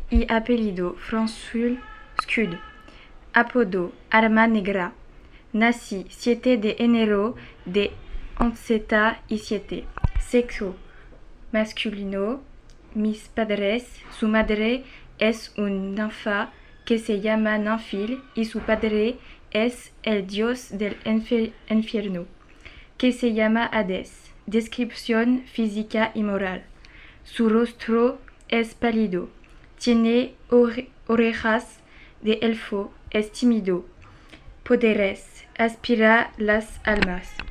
y apellido Fransul Scud, apodo Arma Negra, nací 7 de enero de 1107, sexo masculino, mis padres, su madre es un ninfa que se llama Ninfil y su padre es el dios del infierno, que se llama Hades. Descripción física y moral. Su rostro es pálido, tiene orejas de elfo, es tímido. Poderes, aspira las almas.